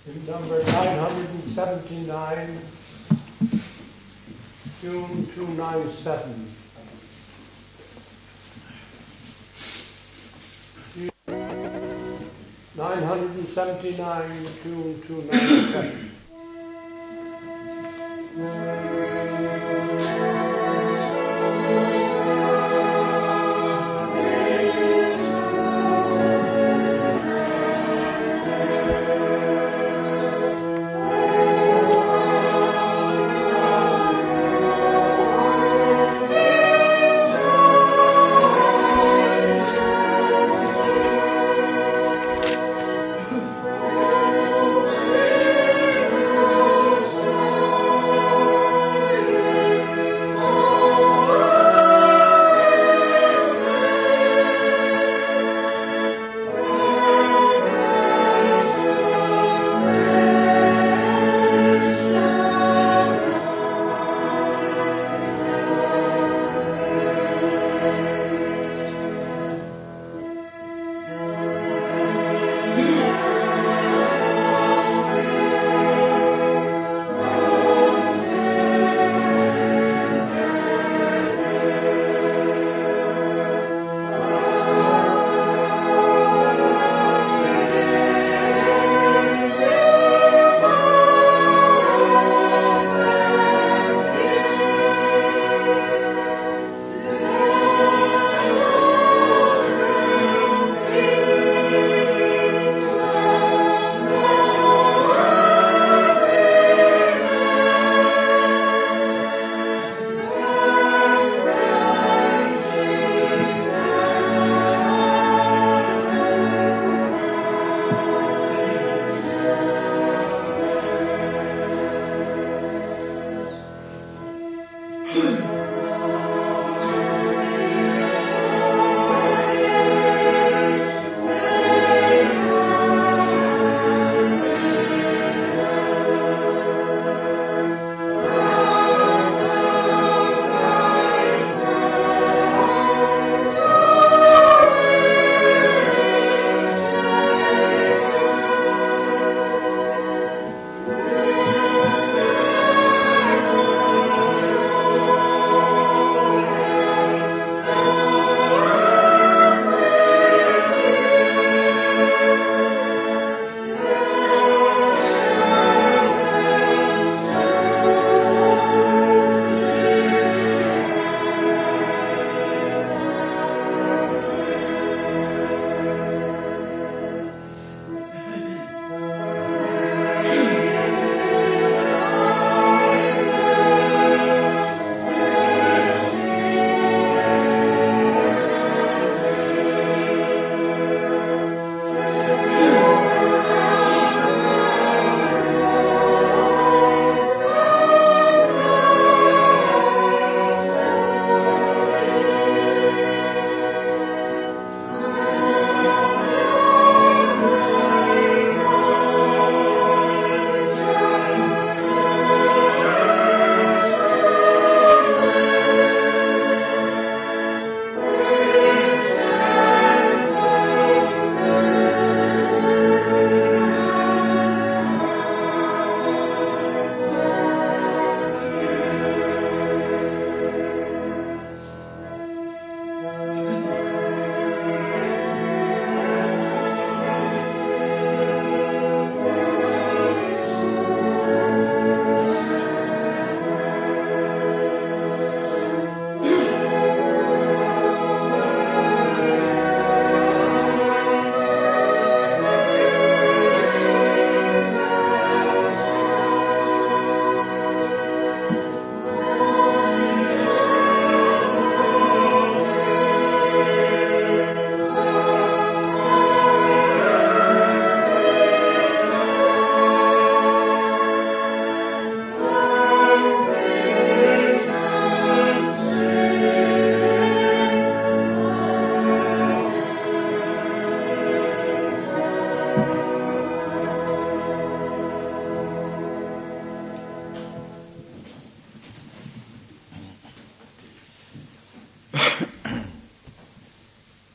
in number 979, tune 297. Tune 979, tune 297.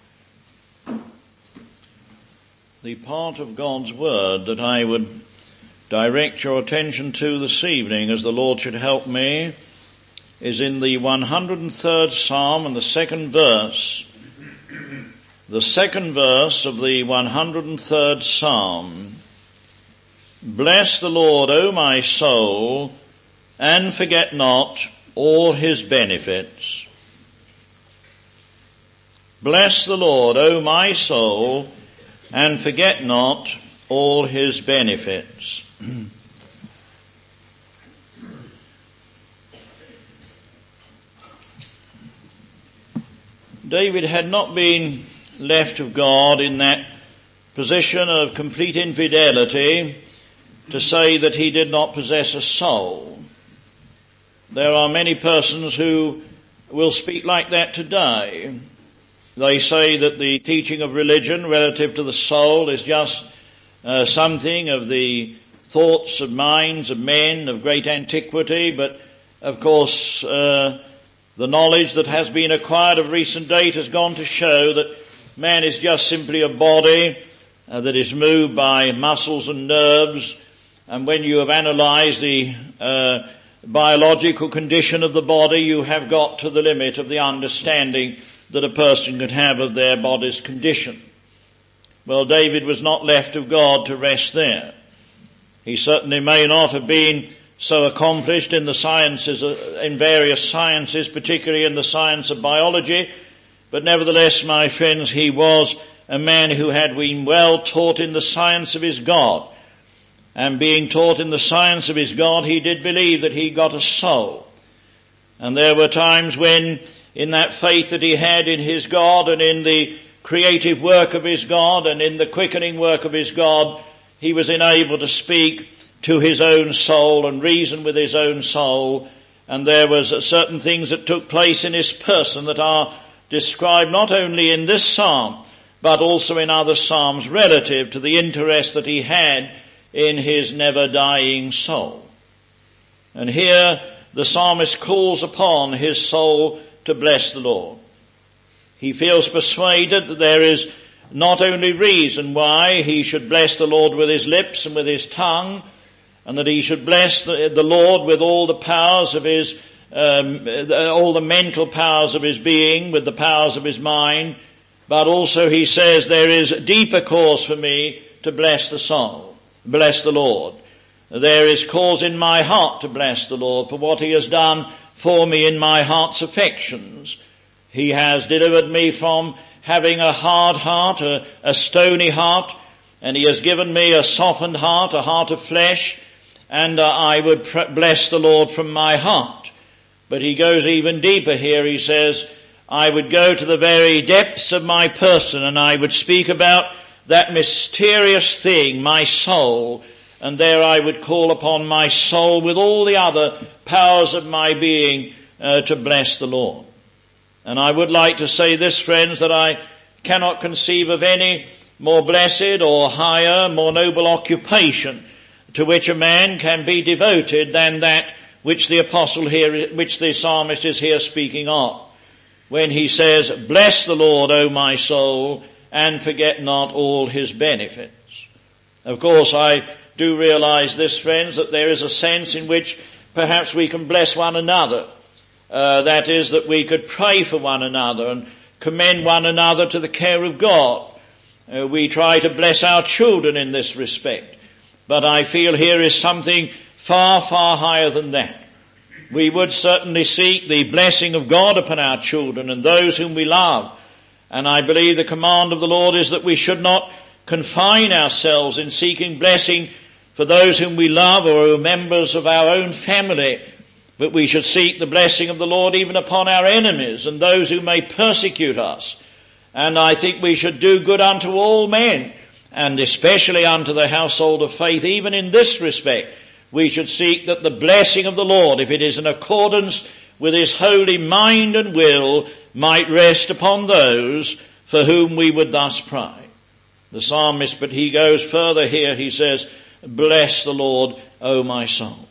the part of God's Word that I would direct your attention to this evening, as the Lord should help me, is in the 103rd Psalm and the second verse. The second verse of the 103rd Psalm. Bless the Lord, O my soul, and forget not all his benefits. Bless the Lord, O my soul, and forget not all his benefits. David had not been left of God in that position of complete infidelity to say that he did not possess a soul. There are many persons who will speak like that today. They say that the teaching of religion relative to the soul is just something of the thoughts of minds of men of great antiquity, but of course the knowledge that has been acquired of recent date has gone to show that man is just simply a body that is moved by muscles and nerves, and when you have analyzed the biological condition of the body, you have got to the limit of the understanding that a person could have of their body's condition. Well, David was not left of God to rest there. He certainly may not have been so accomplished in the sciences, in various sciences, particularly in the science of biology, but nevertheless, my friends, he was a man who had been well taught in the science of his God. And being taught in the science of his God, he did believe that he got a soul. And there were times when, in that faith that he had in his God and in the creative work of his God and in the quickening work of his God, he was enabled to speak to his own soul and reason with his own soul. And there was certain things that took place in his person that are described not only in this psalm, but also in other psalms relative to the interest that he had in his never-dying soul. And here the psalmist calls upon his soul to bless the Lord. He feels persuaded that there is not only reason why he should bless the Lord with his lips and with his tongue, and that he should bless the Lord with all the powers of his, all the mental powers of his being, with the powers of his mind, but also he says there is deeper cause for me to bless the soul. Bless the Lord. There is cause in my heart to bless the Lord for what he has done for me in my heart's affections. He has delivered me from having a hard heart, a stony heart, and he has given me a softened heart, a heart of flesh, and I would bless the Lord from my heart. But he goes even deeper here. He says, I would go to the very depths of my person and I would speak about that mysterious thing, my soul, and there I would call upon my soul with all the other powers of my being to bless the Lord. And I would like to say this, friends, that I cannot conceive of any more blessed or higher, more noble occupation to which a man can be devoted than that which the apostle here, which the psalmist is here speaking of, when he says, bless the Lord, O my soul, and forget not all his benefits. Of course, I do realize this, friends, that there is a sense in which perhaps we can bless one another. That is, that we could pray for one another and commend one another to the care of God. We try to bless our children in this respect. But I feel here is something far, far higher than that. We would certainly seek the blessing of God upon our children and those whom we love. And I believe the command of the Lord is that we should not confine ourselves in seeking blessing for those whom we love or who are members of our own family, but we should seek the blessing of the Lord even upon our enemies and those who may persecute us. And I think we should do good unto all men, and especially unto the household of faith. Even in this respect, we should seek that the blessing of the Lord, if it is in accordance with his holy mind and will, might rest upon those for whom we would thus pray. The psalmist, but he goes further here, he says, bless the Lord, O my soul.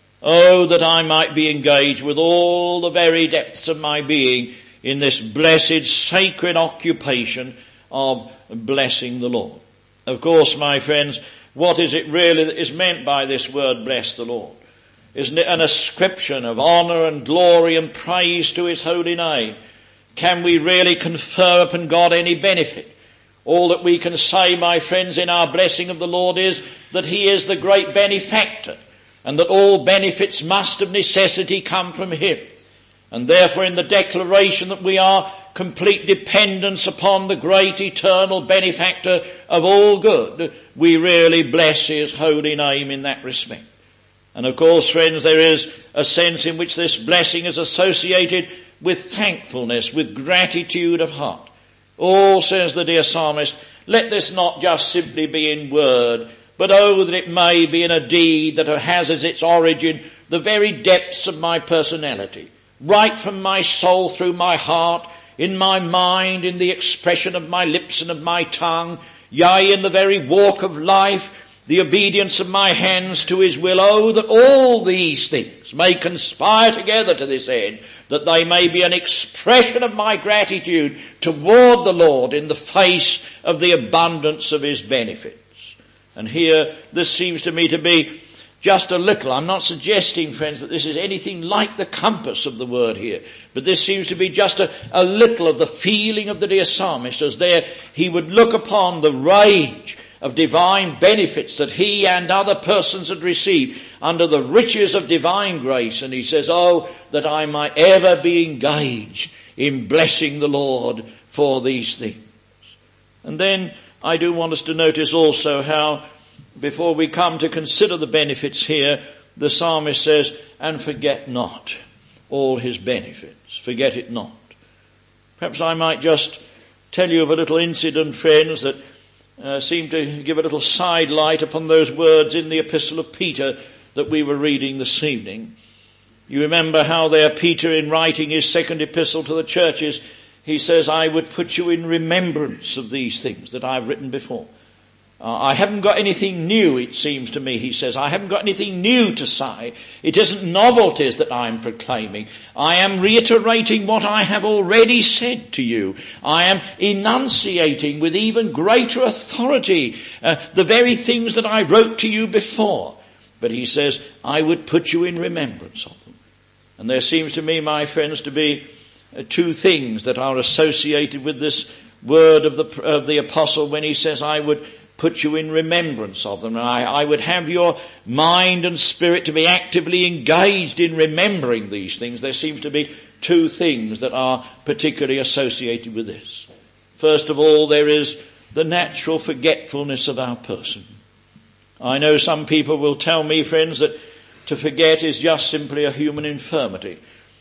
Oh, that I might be engaged with all the very depths of my being in this blessed, sacred occupation of blessing the Lord. Of course, my friends, what is it really that is meant by this word, bless the Lord? Isn't it an ascription of honour and glory and praise to his holy name? Can we really confer upon God any benefit? All that we can say, my friends, in our blessing of the Lord is that he is the great benefactor, and that all benefits must of necessity come from him. And therefore in the declaration that we are complete dependence upon the great eternal benefactor of all good, we really bless his holy name in that respect. And of course, friends, there is a sense in which this blessing is associated with thankfulness, with gratitude of heart. Oh, says the dear psalmist, let this not just simply be in word, but oh, that it may be in a deed that has as its origin the very depths of my personality, right from my soul through my heart, in my mind, in the expression of my lips and of my tongue, yea, in the very walk of life, the obedience of my hands to his will. Oh, that all these things may conspire together to this end, that they may be an expression of my gratitude toward the Lord in the face of the abundance of his benefits. And here, this seems to me to be just a little. I'm not suggesting, friends, that this is anything like the compass of the word here, but this seems to be just a little of the feeling of the dear psalmist, as there he would look upon the range of divine benefits that he and other persons had received under the riches of divine grace, and he says, oh, that I might ever be engaged in blessing the Lord for these things. And then I do want us to notice also how, before we come to consider the benefits here, the psalmist says, and forget not all his benefits. Forget it not. Perhaps I might just tell you of a little incident, friends, that seem to give a little sidelight upon those words in the epistle of Peter that we were reading this evening. You remember how there Peter, in writing his second epistle to the churches, he says, I would put you in remembrance of these things that I've written before. I haven't got anything new, it seems to me, he says. I haven't got anything new to say. It isn't novelties that I'm proclaiming. I am reiterating what I have already said to you. I am enunciating with even greater authority the very things that I wrote to you before. But he says, I would put you in remembrance of them. And there seems to me, my friends, to be two things that are associated with this word of the apostle when he says, I would put you in remembrance of them. And I would have your mind and spirit to be actively engaged in remembering these things. There seems to be two things that are particularly associated with this. First of all, there is the natural forgetfulness of our person. I know some people will tell me, friends, that to forget is just simply a human infirmity.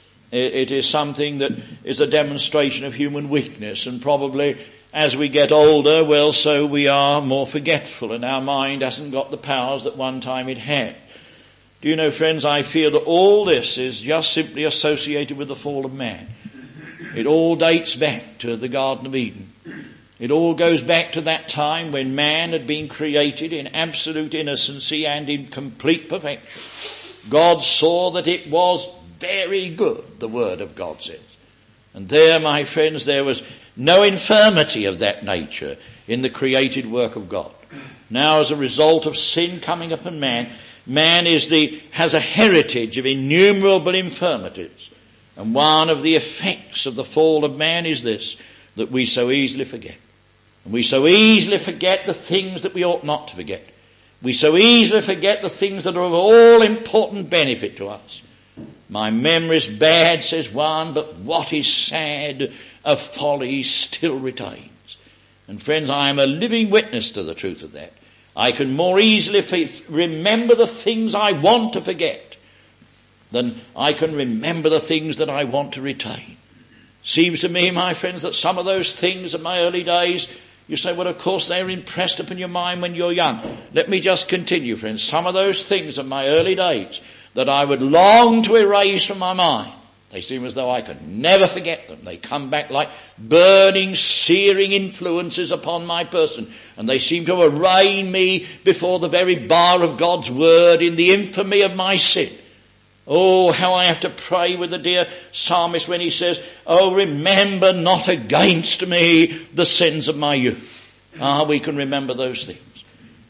It is something that is a demonstration of human weakness, and probably as we get older, well, so we are more forgetful, and our mind hasn't got the powers that one time it had. Do you know, friends, I feel that all this is just simply associated with the fall of man. It all dates back to the Garden of Eden. It all goes back to that time when man had been created in absolute innocency and in complete perfection. God saw that it was very good, the Word of God says. And there, my friends, there was no infirmity of that nature in the created work of God. Now, as a result of sin coming upon man, man has a heritage of innumerable infirmities. And one of the effects of the fall of man is this, that we so easily forget. And we so easily forget the things that we ought not to forget. We so easily forget the things that are of all important benefit to us. My memory's bad, says one, but what is sad of folly still retains. And friends, I am a living witness to the truth of that. I can more easily remember the things I want to forget than I can remember the things that I want to retain. Seems to me, my friends, that some of those things in my early days, you say, well, of course, they're impressed upon your mind when you're young. Let me just continue, friends. Some of those things of my early days that I would long to erase from my mind, they seem as though I could never forget them. They come back like burning, searing influences upon my person, and they seem to arraign me before the very bar of God's word in the infamy of my sin. Oh, how I have to pray with the dear psalmist when he says, oh, remember not against me the sins of my youth. We can remember those things.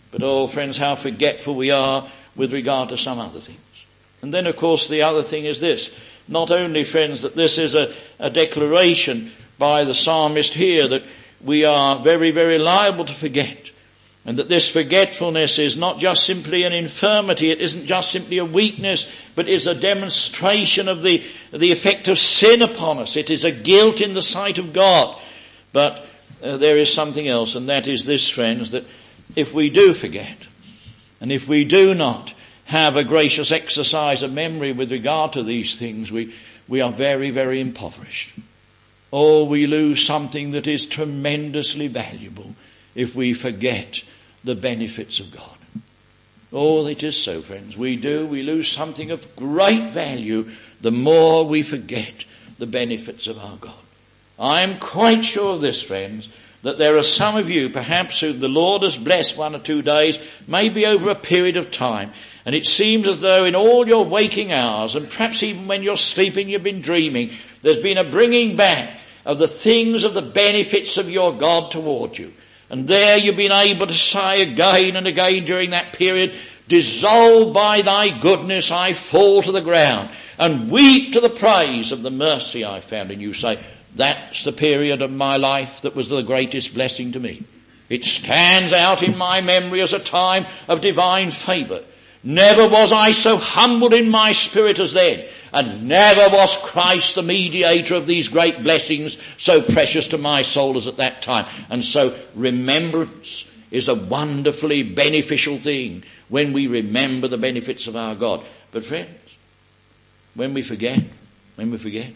But oh, friends, how forgetful we are with regard to some other things. And then, of course, the other thing is this. Not only, friends, that this is a declaration by the psalmist here that we are very, very liable to forget. And that this forgetfulness is not just simply an infirmity, it isn't just simply a weakness, but is a demonstration of the effect of sin upon us. It is a guilt in the sight of God. But there is something else, and that is this, friends, that if we do forget, and if we do not have a gracious exercise of memory with regard to these things, we are very, very impoverished. Oh, we lose something that is tremendously valuable if we forget the benefits of God. Oh, it is so, friends. We lose something of great value the more we forget the benefits of our God. I am quite sure of this, friends, that there are some of you, perhaps, who the Lord has blessed 1 or 2 days, maybe over a period of time, and it seems as though in all your waking hours, and perhaps even when you're sleeping, you've been dreaming, there's been a bringing back of the things of the benefits of your God toward you. And there you've been able to say again and again during that period, dissolved by thy goodness I fall to the ground and weep to the praise of the mercy I found in you. Say, that's the period of my life that was the greatest blessing to me. It stands out in my memory as a time of divine favour. Never was I so humbled in my spirit as then, and never was Christ the mediator of these great blessings so precious to my soul as at that time. And so remembrance is a wonderfully beneficial thing when we remember the benefits of our God. But friends, when we forget the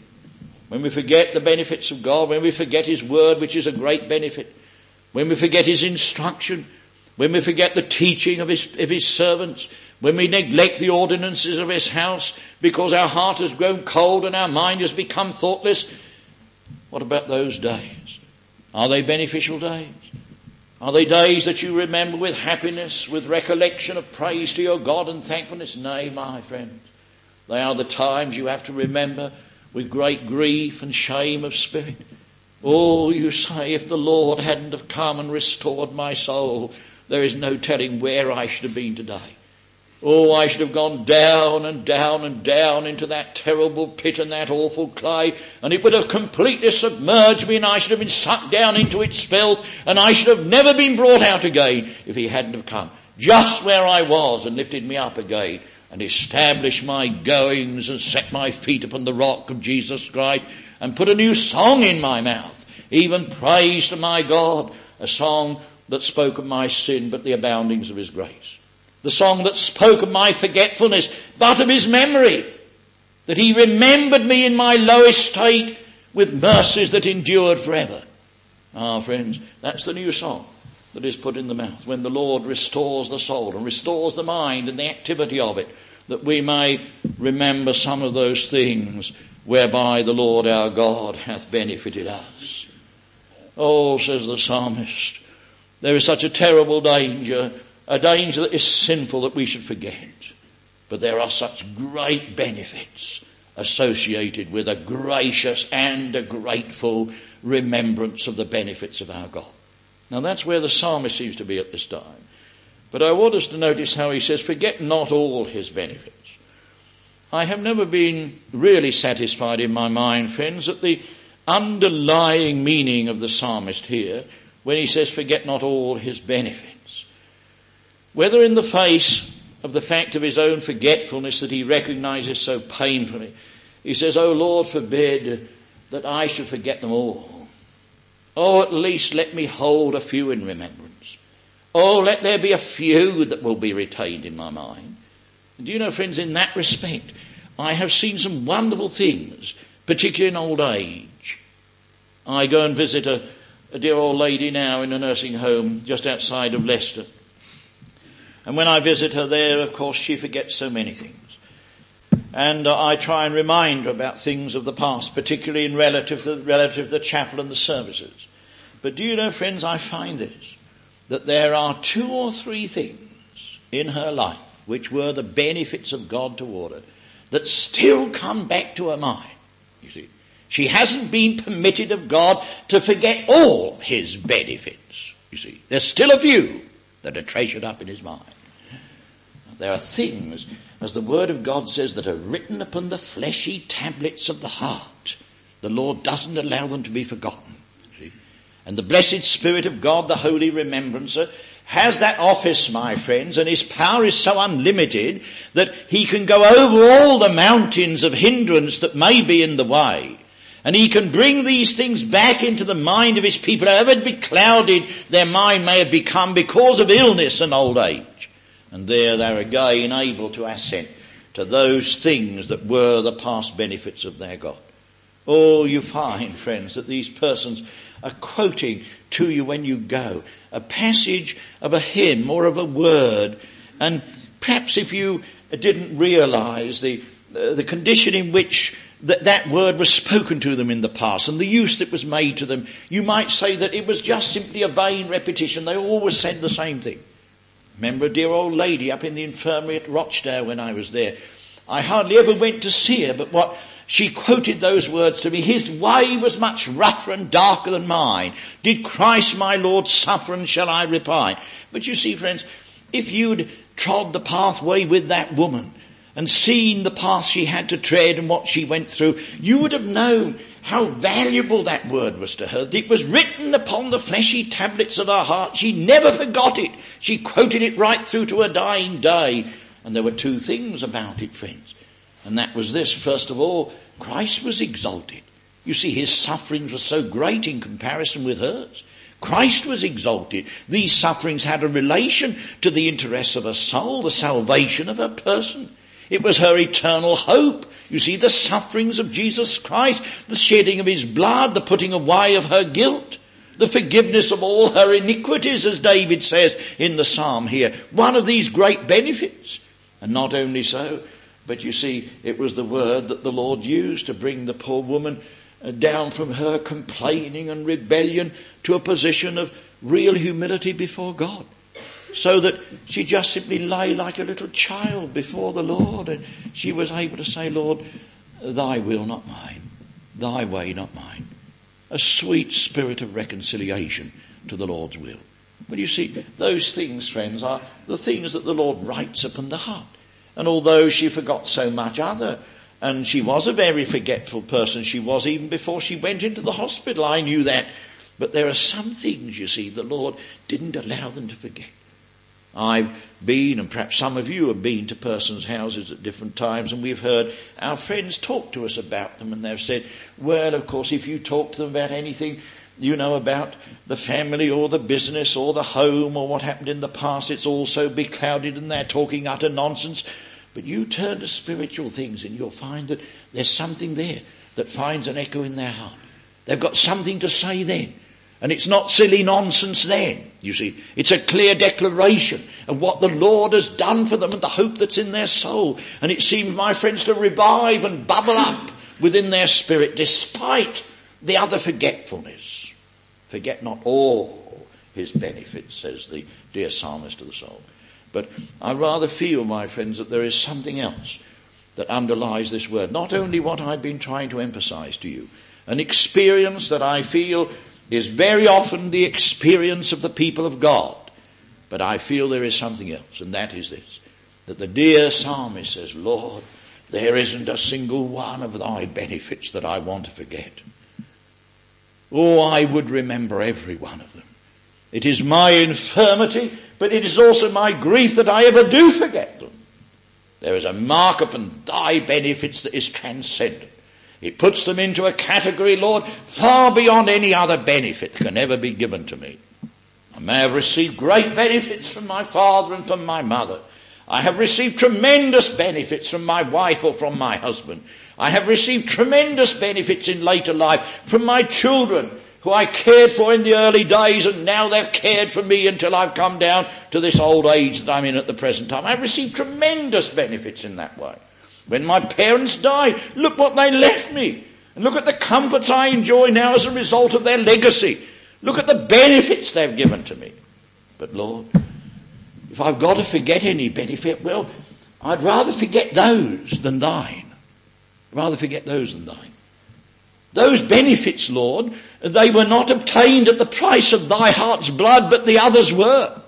benefits of God, when we forget His word, which is a great benefit, when we forget His instruction, when we forget the teaching of His servants, when we neglect the ordinances of His house because our heart has grown cold and our mind has become thoughtless, what about those days? Are they beneficial days? Are they days that you remember with happiness, with recollection of praise to your God and thankfulness? Nay, my friends, they are the times you have to remember with great grief and shame of spirit. Oh, you say, if the Lord hadn't have come and restored my soul, there is no telling where I should have been today. Oh, I should have gone down and down and down into that terrible pit and that awful clay, and it would have completely submerged me, and I should have been sucked down into its filth, and I should have never been brought out again if He hadn't have come just where I was and lifted me up again and established my goings and set my feet upon the rock of Jesus Christ and put a new song in my mouth, even praise to my God, a song that spoke of my sin but the aboundings of His grace. The song that spoke of my forgetfulness but of His memory, that He remembered me in my low estate with mercies that endured forever. Ah, friends, that's the new song that is put in the mouth when the Lord restores the soul and restores the mind and the activity of it, that we may remember some of those things whereby the Lord our God hath benefited us. Oh, says the psalmist, there is such a terrible danger, a danger that is sinful that we should forget. But there are such great benefits associated with a gracious and a grateful remembrance of the benefits of our God. Now that's where the psalmist seems to be at this time. But I want us to notice how he says, forget not all His benefits. I have never been really satisfied in my mind, friends, at the underlying meaning of the psalmist here when he says, forget not all His benefits. Whether in the face of the fact of his own forgetfulness that he recognizes so painfully, he says, oh Lord, forbid that I should forget them all. Oh, at least let me hold a few in remembrance. Oh, let there be a few that will be retained in my mind. And do you know, friends, in that respect, I have seen some wonderful things, particularly in old age. I go and visit a dear old lady now in a nursing home just outside of Leicester. And when I visit her there, of course, she forgets so many things. And I try and remind her about things of the past, particularly in relative to the chapel and the services. But do you know, friends, I find this, that there are 2 or 3 things in her life which were the benefits of God toward her that still come back to her mind. You see, she hasn't been permitted of God to forget all His benefits. You see, there's still a few that are treasured up in his mind. There are things, as the Word of God says, that are written upon the fleshy tablets of the heart. The Lord doesn't allow them to be forgotten. See? And the blessed Spirit of God, the Holy Remembrancer, has that office, my friends, and his power is so unlimited that he can go over all the mountains of hindrance that may be in the way. And he can bring these things back into the mind of his people, however beclouded their mind may have become because of illness and old age. And there they're again able to assent to those things that were the past benefits of their God. Oh, you find, friends, that these persons are quoting to you when you go a passage of a hymn or of a word. And perhaps if you didn't realize the condition in which that word was spoken to them in the past and the use that was made to them, you might say that it was just simply a vain repetition. They always said the same thing. Remember a dear old lady up in the infirmary at Rochdale when I was there. I hardly ever went to see her, but what she quoted those words to me. His way was much rougher and darker than mine. Did Christ my Lord suffer, and shall I repine? But you see, friends, if you'd trod the pathway with that woman and seen the path she had to tread and what she went through, you would have known how valuable that word was to her. It was written upon the fleshy tablets of her heart. She never forgot it. She quoted it right through to her dying day. And there were two things about it, friends. And that was this. First of all, Christ was exalted. You see, his sufferings were so great in comparison with hers. Christ was exalted. These sufferings had a relation to the interests of her soul, the salvation of her person. It was her eternal hope. You see, the sufferings of Jesus Christ, the shedding of his blood, the putting away of her guilt, the forgiveness of all her iniquities, as David says in the psalm here. One of these great benefits. And not only so, but you see, it was the word that the Lord used to bring the poor woman down from her complaining and rebellion to a position of real humility before God. So that she just simply lay like a little child before the Lord, and she was able to say, Lord, thy will, not mine. Thy way, not mine. A sweet spirit of reconciliation to the Lord's will. But you see, those things, friends, are the things that the Lord writes upon the heart. And although she forgot so much other, and she was a very forgetful person, she was even before she went into the hospital, I knew that. But there are some things, you see, the Lord didn't allow them to forget. I've been, and perhaps some of you have been, to persons' houses at different times, and we've heard our friends talk to us about them, and they've said, well, of course, if you talk to them about anything, you know, about the family or the business or the home or what happened in the past, it's all so beclouded and they're talking utter nonsense. But you turn to spiritual things and you'll find that there's something there that finds an echo in their heart. They've got something to say then. And it's not silly nonsense then, you see. It's a clear declaration of what the Lord has done for them and the hope that's in their soul. And it seems, my friends, to revive and bubble up within their spirit despite the other forgetfulness. Forget not all his benefits, says the dear psalmist of the soul. But I rather feel, my friends, that there is something else that underlies this word. Not only what I've been trying to emphasize to you, an experience that I feel is very often the experience of the people of God. But I feel there is something else, and that is this, that the dear psalmist says, Lord, there isn't a single one of thy benefits that I want to forget. Oh, I would remember every one of them. It is my infirmity, but it is also my grief that I ever do forget them. There is a mark upon thy benefits that is transcendent. It puts them into a category, Lord, far beyond any other benefit that can ever be given to me. I may have received great benefits from my father and from my mother. I have received tremendous benefits from my wife or from my husband. I have received tremendous benefits in later life from my children, who I cared for in the early days, and now they've cared for me until I've come down to this old age that I'm in at the present time. I've received tremendous benefits in that way. When my parents died, look what they left me. And look at the comforts I enjoy now as a result of their legacy. Look at the benefits they've given to me. But Lord, if I've got to forget any benefit, well, I'd rather forget those than thine. Rather forget those than thine. Those benefits, Lord, they were not obtained at the price of thy heart's blood, but the others were.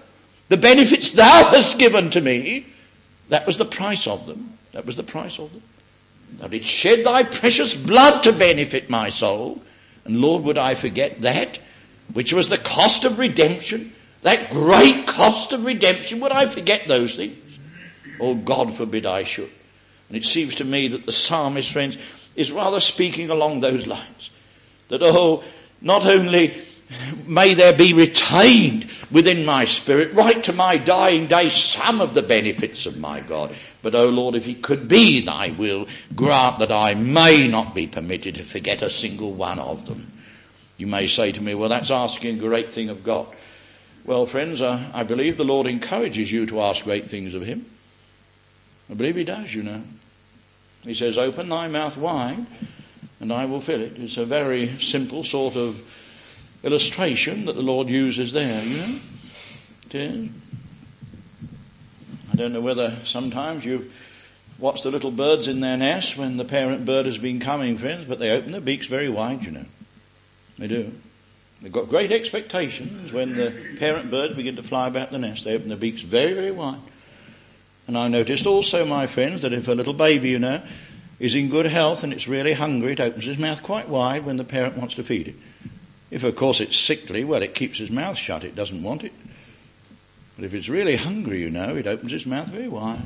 The benefits thou hast given to me, that was the price of them. That was the price of them. Thou didst shed thy precious blood to benefit my soul. And Lord, would I forget that, which was the cost of redemption, that great cost of redemption? Would I forget those things? Oh, God forbid I should. And it seems to me that the psalmist, friends, is rather speaking along those lines. That, oh, not only may there be retained within my spirit, right to my dying day, some of the benefits of my God. But, oh Lord, if it could be thy will, grant that I may not be permitted to forget a single one of them. You may say to me, well, that's asking a great thing of God. Well, friends, I believe the Lord encourages you to ask great things of him. I believe he does, you know. He says, open thy mouth wide and I will fill it. It's a very simple sort of illustration that the Lord uses there, you know. It is. I don't know whether sometimes you watch the little birds in their nests when the parent bird has been coming, friends, but they open their beaks very wide, you know. They do. They've got great expectations when the parent birds begin to fly about the nest. They open their beaks very, very wide. And I noticed also, my friends, that if a little baby, you know, is in good health and it's really hungry, it opens its mouth quite wide when the parent wants to feed it. If, of course, it's sickly, well, it keeps its mouth shut. It doesn't want it. But if it's really hungry, you know, it opens its mouth very wide.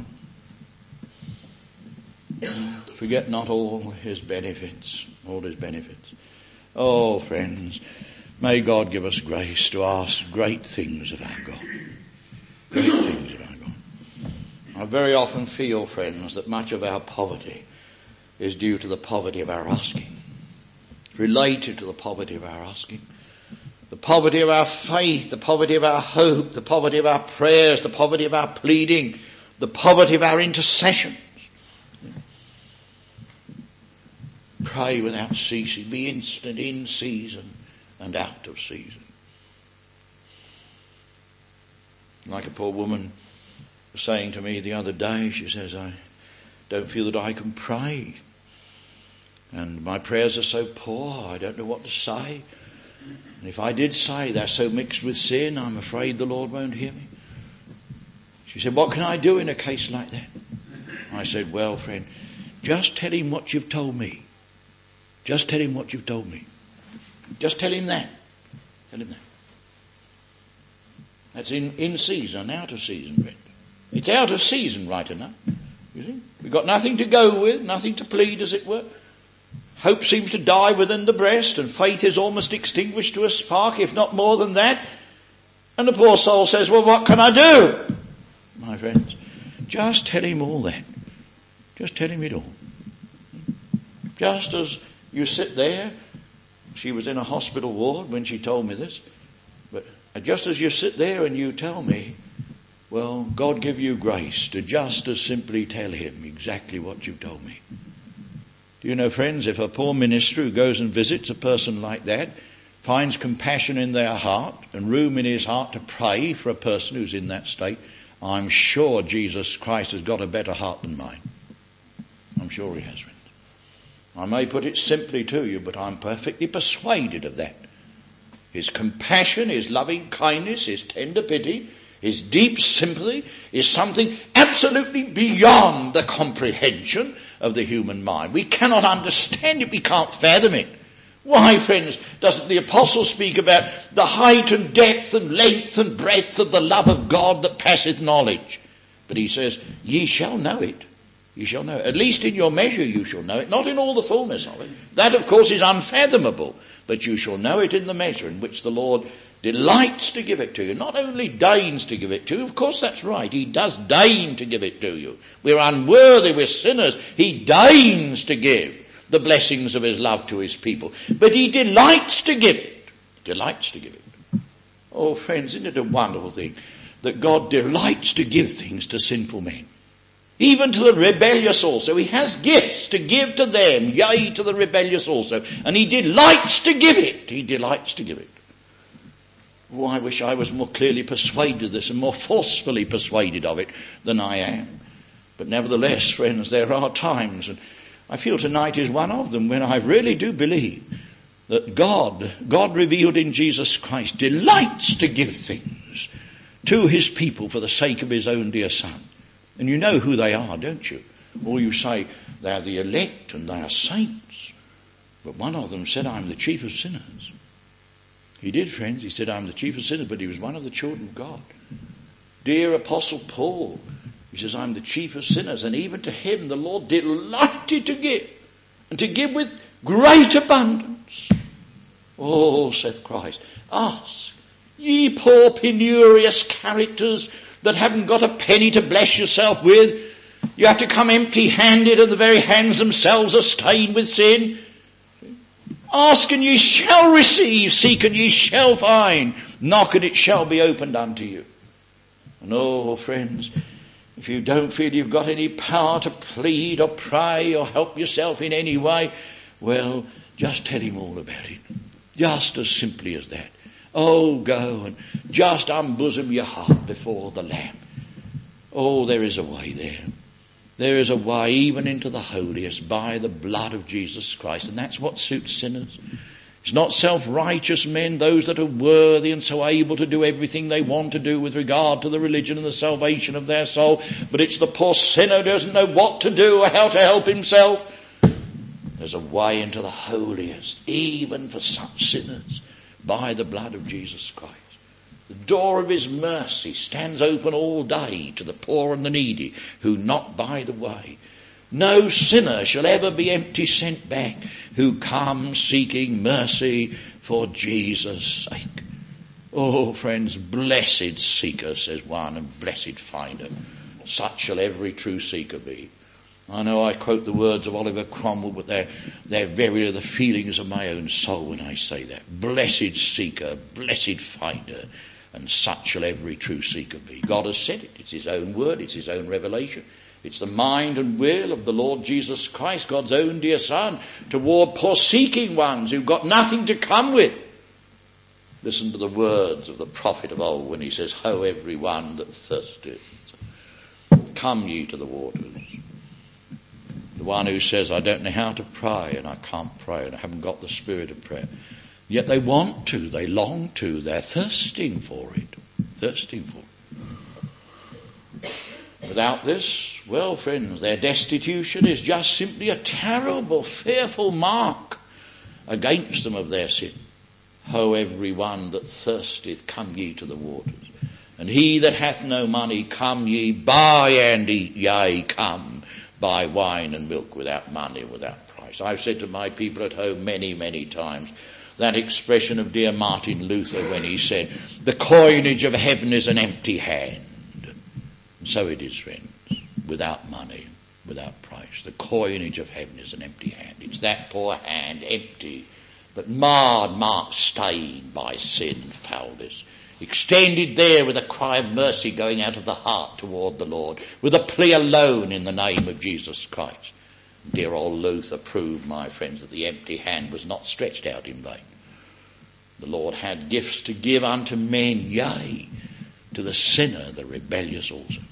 Forget not all his benefits, all his benefits. Oh, friends, may God give us grace to ask great things of our God. Great things of our God. I very often feel, friends, that much of our poverty is due to the poverty of our asking. Related to the poverty of our asking. The poverty of our faith, the poverty of our hope, the poverty of our prayers, the poverty of our pleading, the poverty of our intercessions. Pray without ceasing. Be instant in season and out of season. Like a poor woman was saying to me the other day, she says, I don't feel that I can pray. And my prayers are so poor, I don't know what to say. And if I did say they're so mixed with sin, I'm afraid the Lord won't hear me. She said, what can I do in a case like that? I said, well, friend, just tell him what you've told me. Just tell him what you've told me. Just tell him that. Tell him that. That's in season, out of season, friend. It's out of season, right enough. You see? We've got nothing to go with, nothing to plead, as it were. Hope seems to die within the breast, and faith is almost extinguished to a spark, if not more than that. And the poor soul says, well, what can I do? My friends, just tell him all that. Just tell him it all. Just as you sit there, she was in a hospital ward when she told me this, but just as you sit there and you tell me, well, God give you grace to just as simply tell him exactly what you've told me. Do you know, friends, if a poor minister who goes and visits a person like that finds compassion in their heart and room in his heart to pray for a person who's in that state, I'm sure Jesus Christ has got a better heart than mine. I'm sure he has, friends. I may put it simply to you, but I'm perfectly persuaded of that. His compassion, his loving kindness, his tender pity, his deep sympathy is something absolutely beyond the comprehension of the human mind. We cannot understand it. We can't fathom it. Why, friends, doesn't the apostle speak about the height and depth and length and breadth of the love of God that passeth knowledge? But he says, ye shall know it. You shall know it. At least in your measure you shall know it. Not in all the fullness of it. That, of course, is unfathomable. But you shall know it in the measure in which the Lord delights to give it to you. Not only deigns to give it to you. Of course, that's right. He does deign to give it to you. We're unworthy. We're sinners. He deigns to give the blessings of his love to his people. But he delights to give it. Delights to give it. Oh, friends, isn't it a wonderful thing that God delights to give things to sinful men? Even to the rebellious also. He has gifts to give to them, yea, to the rebellious also. And he delights to give it. He delights to give it. Oh, I wish I was more clearly persuaded of this and more forcefully persuaded of it than I am. But nevertheless, friends, there are times, and I feel tonight is one of them, when I really do believe that God revealed in Jesus Christ, delights to give things to his people for the sake of his own dear son. And you know who they are, don't you? Or you say, they are the elect and they are saints. But one of them said, I'm the chief of sinners. He did, friends. He said, I'm the chief of sinners, but he was one of the children of God. Dear Apostle Paul, he says, I'm the chief of sinners. And even to him the Lord delighted to give, and to give with great abundance. Oh, saith Christ, ask, ye poor penurious characters that haven't got a penny to bless yourself with. You have to come empty-handed, and the very hands themselves are stained with sin. Ask and ye shall receive, seek and ye shall find, knock and it shall be opened unto you. And oh, friends, if you don't feel you've got any power to plead or pray or help yourself in any way, well, just tell him all about it. Just as simply as that. Oh, go and just unbosom your heart before the Lamb. Oh, there is a way there. There is a way even into the holiest by the blood of Jesus Christ. And that's what suits sinners. It's not self-righteous men, those that are worthy and so able to do everything they want to do with regard to the religion and the salvation of their soul. But it's the poor sinner who doesn't know what to do or how to help himself. There's a way into the holiest, even for such sinners, by the blood of Jesus Christ. The door of his mercy stands open all day to the poor and the needy who knock by the way. No sinner shall ever be empty sent back who comes seeking mercy for Jesus' sake. Oh, friends, blessed seeker, says one, and blessed finder. Such shall every true seeker be. I know I quote the words of Oliver Cromwell, but they're very the feelings of my own soul when I say that. Blessed seeker, blessed finder, and such shall every true seeker be. God has said it. It's his own word. It's his own revelation. It's the mind and will of the Lord Jesus Christ, God's own dear Son, toward poor seeking ones who've got nothing to come with. Listen to the words of the prophet of old when he says, Ho, every one that thirsteth, come ye to the waters. The one who says, I don't know how to pray, and I can't pray, and I haven't got the spirit of prayer. Yet they want to, they long to, they're thirsting for it. Thirsting for it. Without this, well, friends, their destitution is just simply a terrible, fearful mark against them of their sin. Ho, every one that thirsteth, come ye to the waters. And he that hath no money, come ye, buy and eat, yea, come, buy wine and milk without money, without price. I've said to my people at home many, many times, that expression of dear Martin Luther when he said, the coinage of heaven is an empty hand. And so it is, friends, without money, without price. The coinage of heaven is an empty hand. It's that poor hand, empty, but marred, marked, stained by sin and foulness. Extended there with a cry of mercy going out of the heart toward the Lord, with a plea alone in the name of Jesus Christ. Dear old Luther proved, my friends, that the empty hand was not stretched out in vain. The Lord had gifts to give unto men, yea, to the sinner, the rebellious also.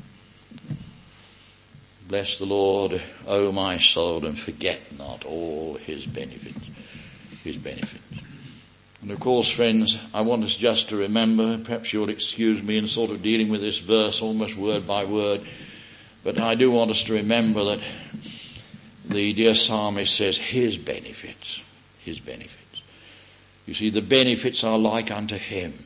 Bless the Lord, O my soul, and forget not all his benefits. His benefits. And of course, friends, I want us just to remember, perhaps you'll excuse me in sort of dealing with this verse almost word by word, but I do want us to remember that the dear psalmist says his benefits, his benefits. You see, the benefits are like unto him.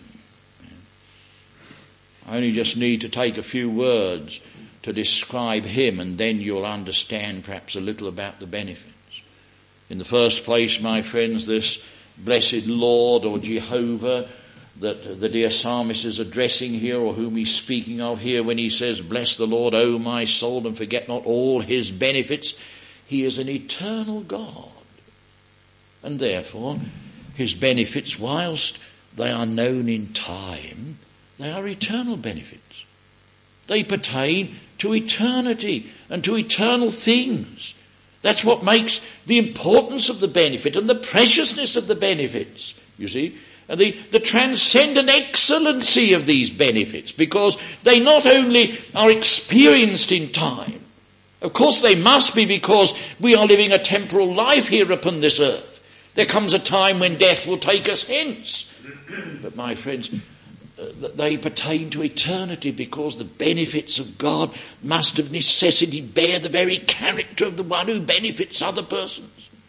I only just need to take a few words to describe him, and then you'll understand perhaps a little about the benefits. In the first place, my friends, this blessed Lord or Jehovah that the dear psalmist is addressing here, or whom he's speaking of here when he says, bless the Lord, O my soul, and forget not all his benefits. He is an eternal God. And therefore, his benefits, whilst they are known in time, they are eternal benefits. They pertain to eternity and to eternal things. That's what makes the importance of the benefit and the preciousness of the benefits, you see, and the transcendent excellency of these benefits, because they not only are experienced in time, of course they must be, because we are living a temporal life here upon this earth. There comes a time when death will take us hence. But my friends, that they pertain to eternity, because the benefits of God must of necessity bear the very character of the one who benefits other persons.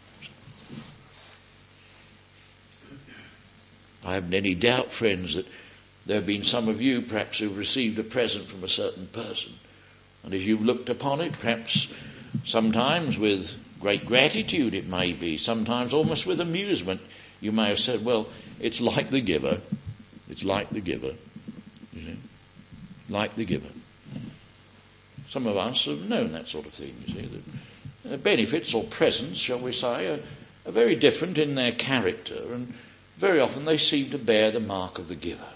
I haven't any doubt, friends, that there have been some of you perhaps who have received a present from a certain person, and as you've looked upon it, perhaps sometimes with great gratitude it may be, sometimes almost with amusement, you may have said, well, it's like the giver. It's like the giver. You see? Like the giver. Some of us have known that sort of thing, you see. That benefits or presents, shall we say, are very different in their character, and very often they seem to bear the mark of the giver.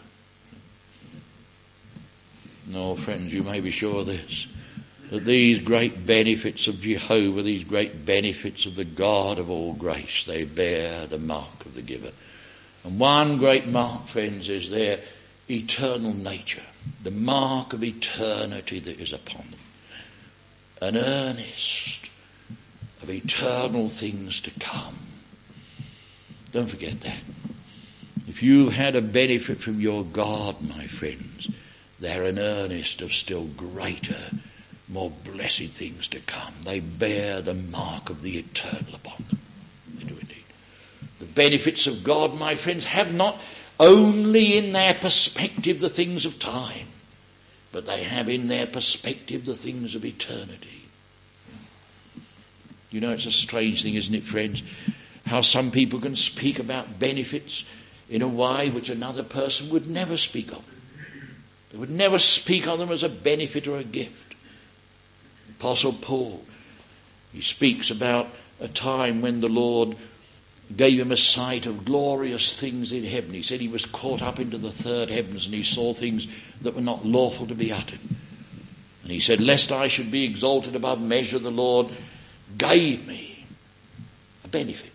No, friends, you may be sure of this, that these great benefits of Jehovah, these great benefits of the God of all grace, they bear the mark of the giver. And one great mark, friends, is their eternal nature, the mark of eternity that is upon them. An earnest of eternal things to come. Don't forget that. If you had a benefit from your God, my friends, they're an earnest of still greater, more blessed things to come. They bear the mark of the eternal upon them. They do indeed. The benefits of God, my friends, have not only in their perspective the things of time, but they have in their perspective the things of eternity. You know, it's a strange thing, isn't it, friends, how some people can speak about benefits in a way which another person would never speak of. They would never speak of them as a benefit or a gift. Apostle Paul, he speaks about a time when the Lord gave him a sight of glorious things in heaven. He said he was caught up into the third heavens and he saw things that were not lawful to be uttered. And he said, lest I should be exalted above measure, the Lord gave me a benefit.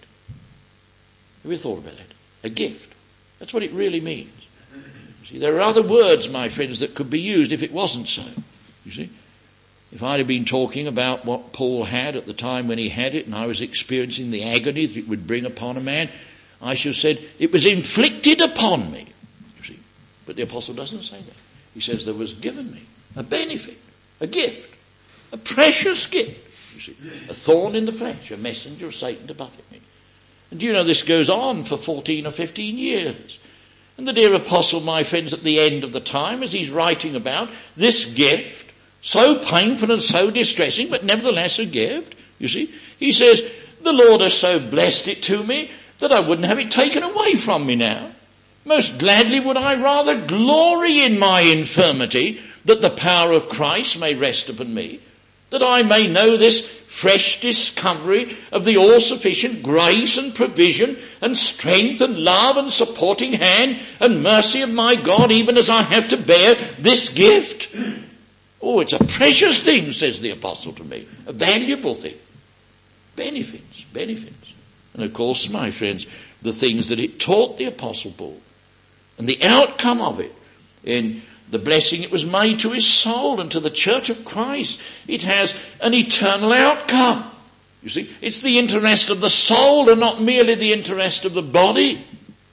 Have you thought about that? A gift. That's what it really means. You see, there are other words, my friends, that could be used if it wasn't so. You see, if I'd have been talking about what Paul had at the time when he had it, and I was experiencing the agony that it would bring upon a man, I should have said, it was inflicted upon me. You see, but the apostle doesn't say that. He says there was given me a benefit, a gift, a precious gift. You see, a thorn in the flesh, a messenger of Satan to buffet me. And do you know this goes on for 14 or 15 years? And the dear apostle, my friends, at the end of the time, as he's writing about this gift, so painful and so distressing, but nevertheless a gift, you see, he says, the Lord has so blessed it to me that I wouldn't have it taken away from me now. Most gladly would I rather glory in my infirmity, that the power of Christ may rest upon me, that I may know this fresh discovery of the all-sufficient grace and provision and strength and love and supporting hand and mercy of my God, even as I have to bear this gift. Oh, it's a precious thing, says the apostle to me, a valuable thing. Benefits. And of course, my friends, the things that it taught the apostle Paul and the outcome of it in the blessing it was made to his soul and to the church of Christ. It has an eternal outcome. You see, it's the interest of the soul and not merely the interest of the body.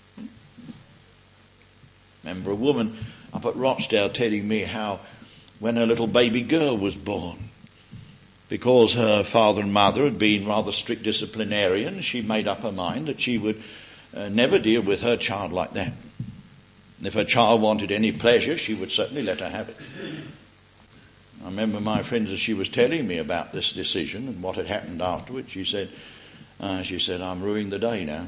Remember a woman up at Rochdale telling me how when her little baby girl was born, because her father and mother had been rather strict disciplinarians, she made up her mind that she would never deal with her child like that. And if her child wanted any pleasure, she would certainly let her have it. I remember my friends, as she was telling me about this decision and what had happened afterwards, she said, I'm ruining the day now.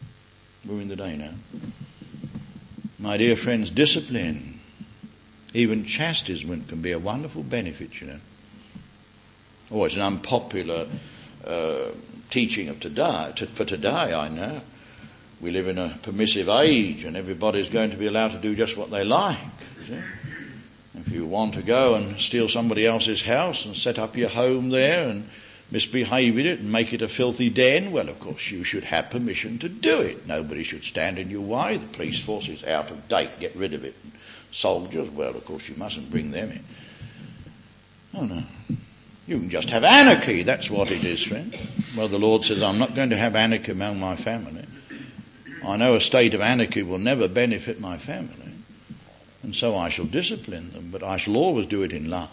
My dear friends, discipline, even chastisement can be a wonderful benefit, you know. Oh, it's an unpopular teaching of today, for today, I know. We live in a permissive age and everybody's going to be allowed to do just what they like. See? If you want to go and steal somebody else's house and set up your home there and misbehave in it and make it a filthy den, well, of course, you should have permission to do it. Nobody should stand in your way. The police force is out of date. Get rid of it. And soldiers, well, of course, you mustn't bring them in. Oh, no. You can just have anarchy. That's what it is, friend. Well, the Lord says, I'm not going to have anarchy among my family. I know a state of anarchy will never benefit my family. And so I shall discipline them, but I shall always do it in love.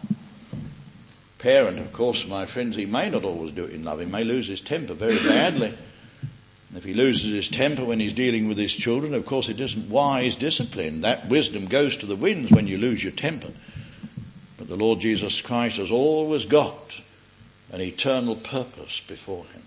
Parent, of course, my friends, he may not always do it in love. He may lose his temper very badly. And if he loses his temper when he's dealing with his children, of course it isn't wise discipline. That wisdom goes to the winds when you lose your temper. But the Lord Jesus Christ has always got an eternal purpose before him.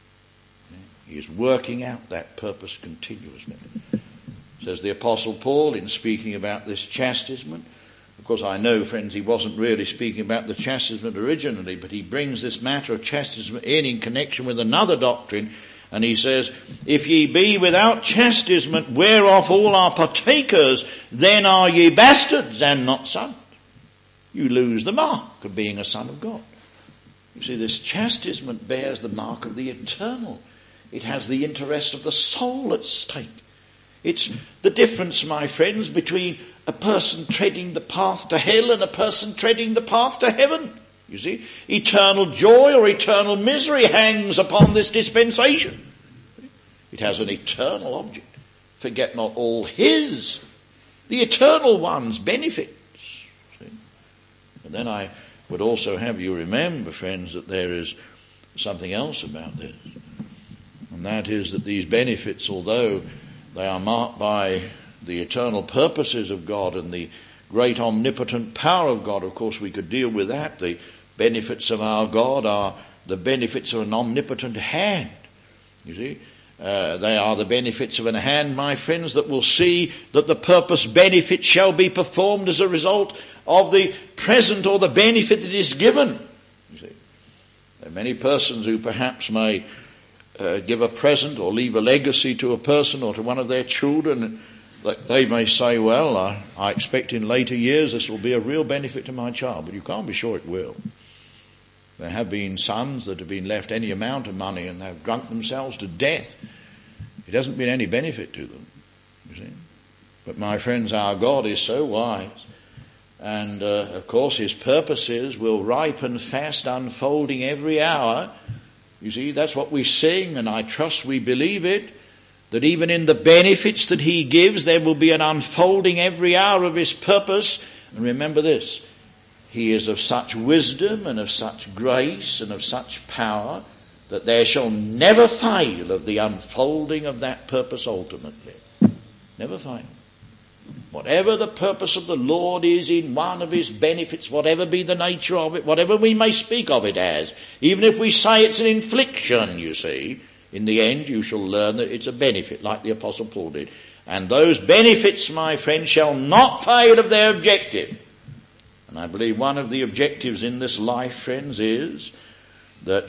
He is working out that purpose continuously. Says the Apostle Paul in speaking about this chastisement. Of course, I know, friends, he wasn't really speaking about the chastisement originally, but he brings this matter of chastisement in connection with another doctrine. And he says, if ye be without chastisement, whereof all are partakers, then are ye bastards and not sons. You lose the mark of being a son of God. You see, this chastisement bears the mark of the eternal. It has the interest of the soul at stake. It's the difference, my friends, between a person treading the path to hell and a person treading the path to heaven. You see, eternal joy or eternal misery hangs upon this dispensation. It has an eternal object. Forget not all his, the eternal one's benefits. See? And then I would also have you remember, friends, that there is something else about this. And that is that these benefits, although they are marked by the eternal purposes of God and the great omnipotent power of God, of course we could deal with that. The benefits of our God are the benefits of an omnipotent hand. You see, they are the benefits of a hand, my friends, that will see that the purpose benefit shall be performed as a result of the present or the benefit that is given. You see, there are many persons who perhaps may give a present or leave a legacy to a person or to one of their children. They may say, well, I expect in later years this will be a real benefit to my child, but you can't be sure it will. There have been sons that have been left any amount of money and have drunk themselves to death. It hasn't been any benefit to them, you see. But my friends, our God is so wise. And of course his purposes will ripen fast, unfolding every hour. You see, that's what we sing, and I trust we believe it, that even in the benefits that he gives, there will be an unfolding every hour of his purpose. And remember this, he is of such wisdom and of such grace and of such power that there shall never fail of the unfolding of that purpose ultimately. Never fail. Whatever the purpose of the Lord is in one of his benefits, whatever be the nature of it, whatever we may speak of it as, even if we say it's an infliction, you see, in the end you shall learn that it's a benefit, like the Apostle Paul did. And those benefits, my friends, shall not fail of their objective. And I believe one of the objectives in this life, friends, is that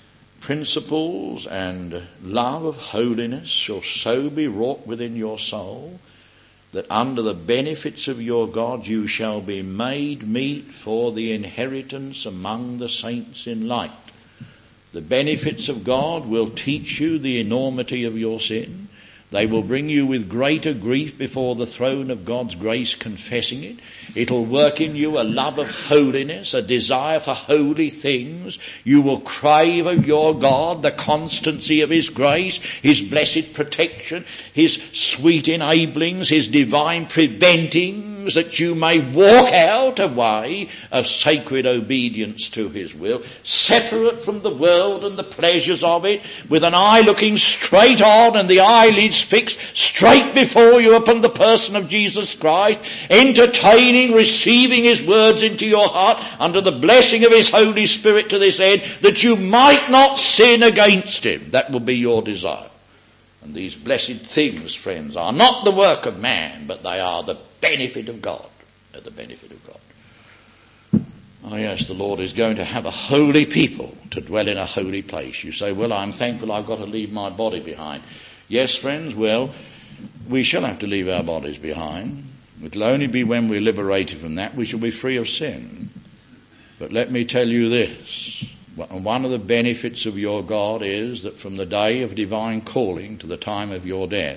principles and love of holiness shall so be wrought within your soul that under the benefits of your God you shall be made meet for the inheritance among the saints in light. The benefits of God will teach you the enormity of your sin. They will bring you with greater grief before the throne of God's grace, confessing it. It'll work in you a love of holiness, a desire for holy things. You will crave of your God the constancy of his grace, his blessed protection, his sweet enablings, his divine preventings, that you may walk out a way of sacred obedience to his will, separate from the world and the pleasures of it, with an eye looking straight on and the eyelids fixed straight before you upon the person of Jesus Christ, entertaining, receiving his words into your heart under the blessing of his Holy Spirit to this end, that you might not sin against him. That will be your desire. And these blessed things, friends, are not the work of man, but they are the benefit of God. They're the benefit of God. Oh yes, the Lord is going to have a holy people to dwell in a holy place. You say, well, I'm thankful I've got to leave my body behind. Yes, friends, well, we shall have to leave our bodies behind. It will only be when we're liberated from that we shall be free of sin. But let me tell you this. One of the benefits of your God is that from the day of divine calling to the time of your death,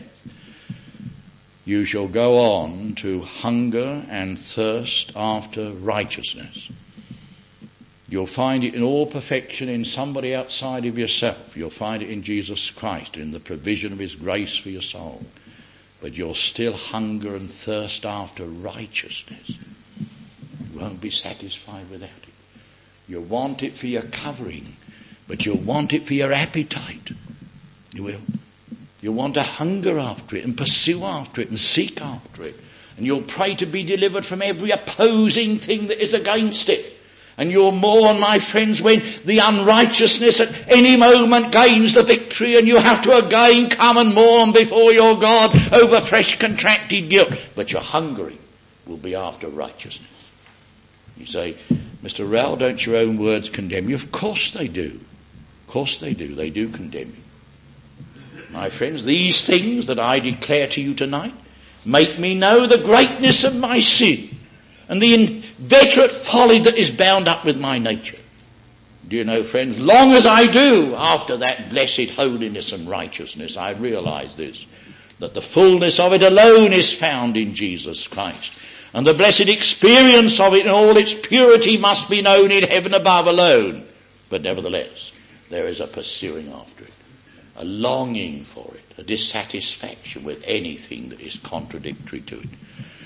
you shall go on to hunger and thirst after righteousness. You'll find it in all perfection in somebody outside of yourself. You'll find it in Jesus Christ, in the provision of his grace for your soul. but you'll still hunger and thirst after righteousness. You won't be satisfied without it. You want it for your covering, but you'll want it for your appetite. You will. You'll want to hunger after it and pursue after it and seek after it. And you'll pray to be delivered from every opposing thing that is against it. And you'll mourn, my friends, when the unrighteousness at any moment gains the victory, and you have to again come and mourn before your God over fresh contracted guilt. But your hungering will be after righteousness. You say, Mr. Rowell, don't your own words condemn you? Of course they do. Of course they do. They do condemn you. My friends, these things that I declare to you tonight make me know the greatness of my sin and the inveterate folly that is bound up with my nature. Do you know, friends, long as I do after that blessed holiness and righteousness, I realise this, that the fullness of it alone is found in Jesus Christ. And the blessed experience of it in all its purity must be known in heaven above alone. But nevertheless, there is a pursuing after it, a longing for it, a dissatisfaction with anything that is contradictory to it.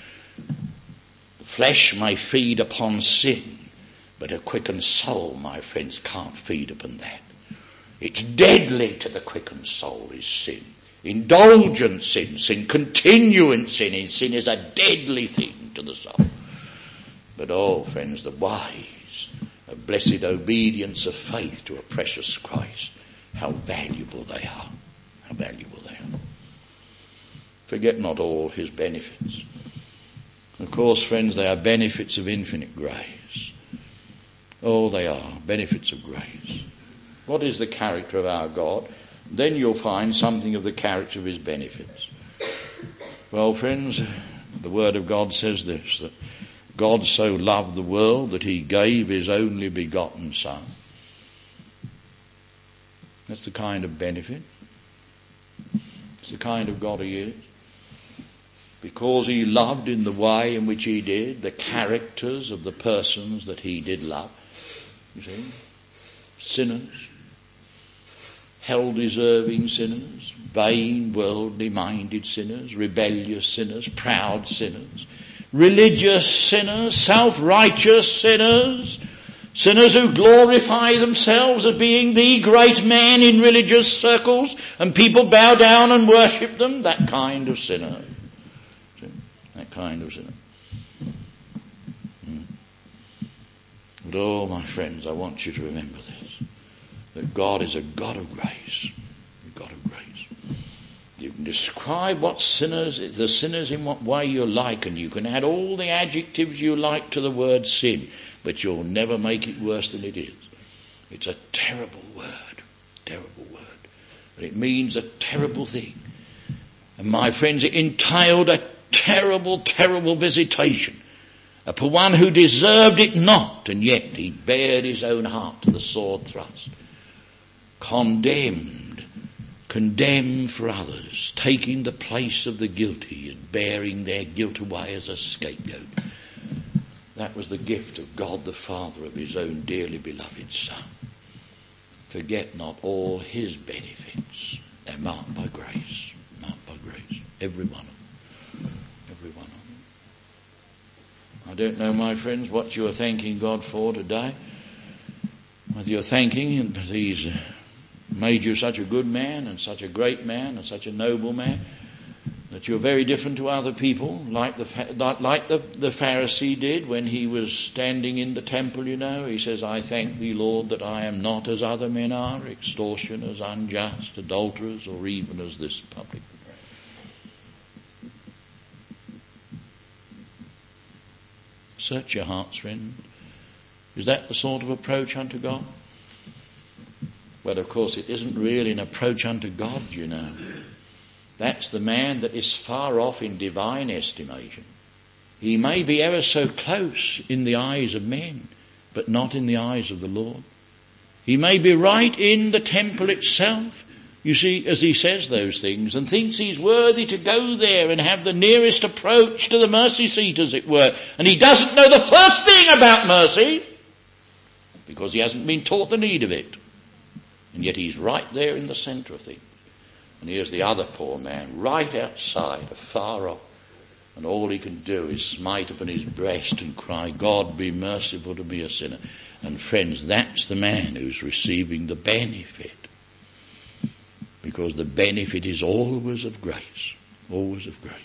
The flesh may feed upon sin, but a quickened soul, my friends, can't feed upon that. It's deadly to the quickened soul is sin. Indulgence in sin, continuance in sin is a deadly thing to the soul. But oh, friends, the wise, a blessed obedience of faith to a precious Christ, how valuable they are. How valuable they are. Forget not all his benefits. Of course, friends, they are benefits of infinite grace. Oh, they are benefits of grace. What is the character of our God? Then you'll find something of the character of his benefits. Well, friends, the Word of God says this, that God so loved the world that he gave his only begotten Son. That's the kind of benefit. It's the kind of God he is. Because he loved in the way in which he did, the characters of the persons that he did love. You see? Sinners. Hell-deserving sinners. Vain, worldly-minded sinners. Rebellious sinners. Proud sinners. Religious sinners. Self-righteous sinners. Sinners who glorify themselves as being the great man in religious circles, and people bow down and worship them. That kind of sinner. That kind of sinner. But oh, my friends, I want you to remember this, that God is a God of grace. A God of grace. You can describe what the sinners in what way you like, and you can add all the adjectives you like to the word sin, but you'll never make it worse than it is. It's a terrible word. Terrible word. But it means a terrible thing. And my friends, it entailed a terrible, terrible visitation upon one who deserved it not, and yet he bared his own heart to the sword thrust. Condemned for others, taking the place of the guilty and bearing their guilt away as a scapegoat. That was the gift of God the Father of his own dearly beloved Son. Forget not all his benefits. They're marked by grace. Marked by grace. Every one of them. Every one of them. I don't know, my friends, what you are thanking God for today. Whether you're thanking him that he's made you such a good man and such a great man and such a noble man, that you're very different to other people, like the Pharisee did when he was standing in the temple, you know. He says, I thank thee, Lord, that I am not as other men are, extortioners, unjust, adulterers, or even as this publican. Search your hearts, friend. Is that the sort of approach unto God? But of course it isn't really an approach unto God, you know. That's the man that is far off in divine estimation. He may be ever so close in the eyes of men, but not in the eyes of the Lord. He may be right in the temple itself, you see, as he says those things, and thinks he's worthy to go there and have the nearest approach to the mercy seat, as it were. And he doesn't know the first thing about mercy, because he hasn't been taught the need of it. And yet he's right there in the centre of things. And here's the other poor man, right outside, afar off. And all he can do is smite upon his breast and cry, God, be merciful to me, a sinner. And friends, that's the man who's receiving the benefit. Because the benefit is always of grace. Always of grace.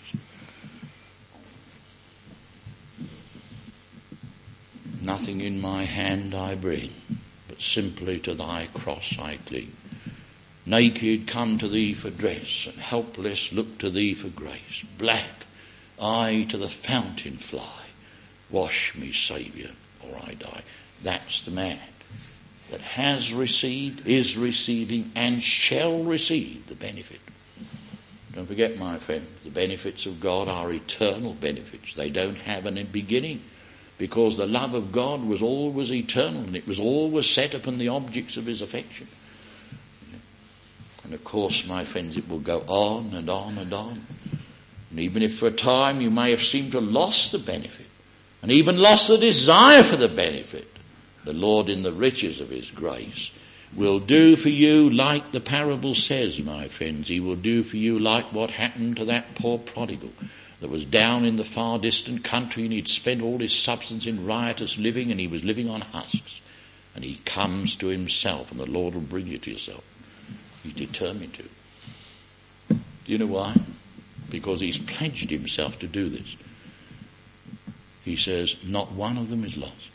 Nothing in my hand I bring, but simply to thy cross I cling. Naked come to thee for dress, and helpless look to thee for grace. Black, I to the fountain fly. Wash me, Saviour, or I die. That's the man that has received, is receiving, and shall receive the benefit. Don't forget, my friend, the benefits of God are eternal benefits. They don't have a beginning, because the love of God was always eternal, and it was always set upon the objects of his affection. And of course, my friends, it will go on and on and on. And even if for a time you may have seemed to have lost the benefit, and even lost the desire for the benefit, the Lord, in the riches of his grace, will do for you like the parable says, my friends. He will do for you like what happened to that poor prodigal that was down in the far distant country, and he'd spent all his substance in riotous living, and he was living on husks. And he comes to himself, and the Lord will bring you to yourself. He's determined to. Do you know why? Because he's pledged himself to do this. He says, not one of them is lost.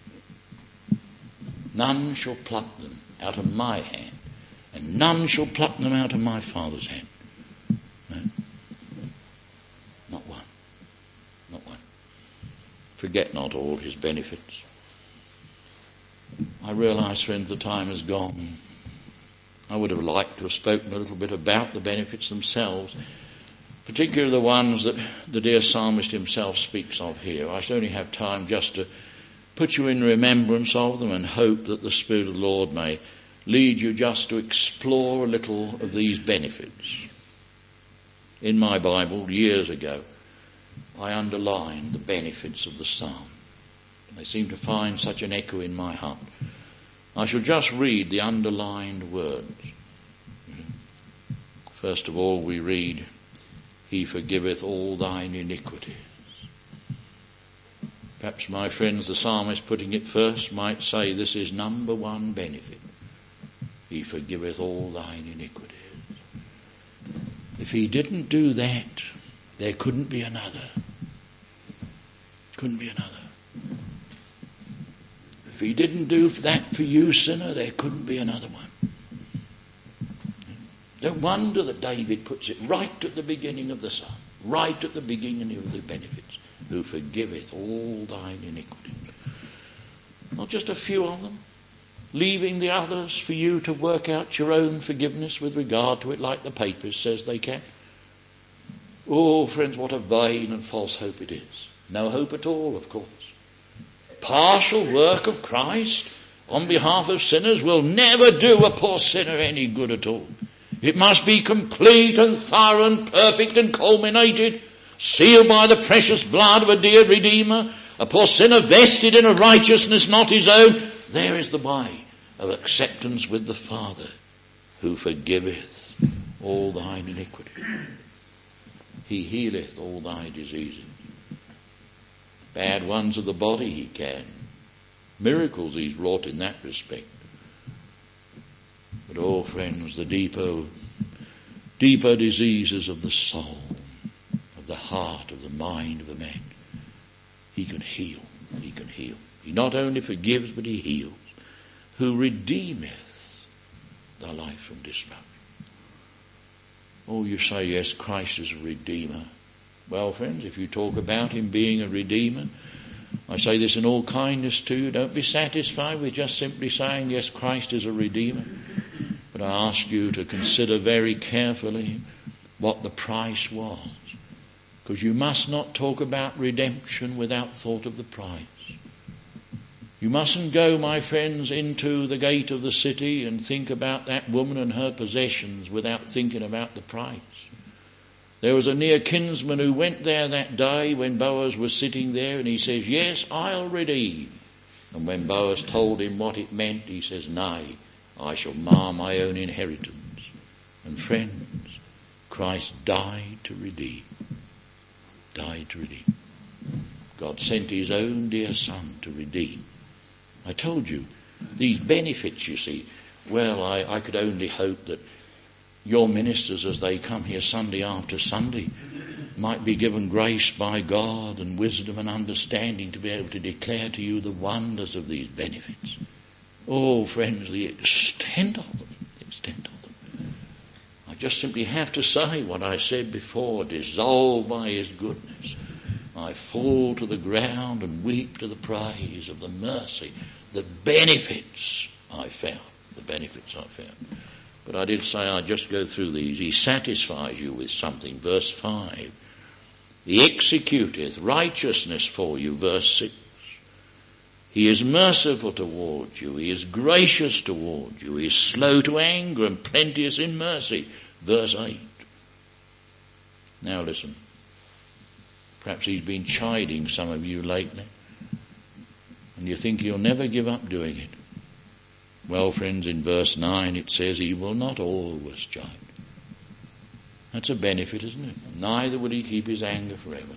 None shall pluck them out of my hand, and none shall pluck them out of my Father's hand. No? Not one. Not one. Forget not all his benefits. I realise, friends, the time has gone. I would have liked to have spoken a little bit about the benefits themselves, particularly the ones that the dear psalmist himself speaks of here. I should only have time just to put you in remembrance of them, and hope that the Spirit of the Lord may lead you just to explore a little of these benefits. In my Bible, years ago, I underlined the benefits of the psalm. They seem to find such an echo in my heart. I shall just read the underlined words. First of all, we read, He forgiveth all thine iniquities. Perhaps, my friends, the psalmist putting it first might say this is number one benefit. He forgiveth all thine iniquities. If he didn't do that, there couldn't be another. Couldn't be another. If he didn't do that for you, sinner, there couldn't be another one. Don't wonder that David puts it right at the beginning of the psalm, right at the beginning of the benefits. Who forgiveth all thine iniquities. Not just a few of them, leaving the others for you to work out your own forgiveness with regard to it, like the papist says they can. Oh, friends, what a vain and false hope it is. No hope at all, of course. Partial work of Christ on behalf of sinners will never do a poor sinner any good at all. It must be complete and thorough and perfect and culminated, sealed by the precious blood of a dear Redeemer, a poor sinner vested in a righteousness not his own. There is the way of acceptance with the Father, who forgiveth all thine iniquity. He healeth all thy diseases. Bad ones of the body he can. Miracles he's wrought in that respect. But oh, friends, the deeper diseases of the soul, of the heart, of the mind of a man, he can heal. He can heal. He not only forgives, but he heals. Who redeemeth thy life from destruction. Oh, you say, yes, Christ is a redeemer. Well, friends, if you talk about him being a redeemer, I say this in all kindness to you, don't be satisfied with just simply saying, yes, Christ is a redeemer. But I ask you to consider very carefully what the price was. Because you must not talk about redemption without thought of the price. You mustn't go, my friends, into the gate of the city and think about that woman and her possessions without thinking about the price. There was a near kinsman who went there that day when Boaz was sitting there, and he says, yes, I'll redeem. And when Boaz told him what it meant, he says, nay, I shall mar my own inheritance. And friends, Christ died to redeem. Died to redeem. God sent his own dear Son to redeem. I told you, these benefits, you see, well, I could only hope that your ministers, as they come here Sunday after Sunday, might be given grace by God and wisdom and understanding to be able to declare to you the wonders of these benefits. Oh, friends, the extent of them, the extent of them. I just simply have to say what I said before, dissolved by his goodness. I fall to the ground and weep to the praise of the mercy, the benefits I found, the benefits I found. But I did say I'd just go through these. He satisfies you with something, verse 5. He executeth righteousness for you, verse 6. He is merciful towards you. He is gracious towards you. He is slow to anger and plenteous in mercy, verse 8. Now listen. Perhaps he's been chiding some of you lately, and you think he'll never give up doing it. Well, friends, in verse 9 it says he will not always chide. That's a benefit, isn't it? Neither will he keep his anger forever.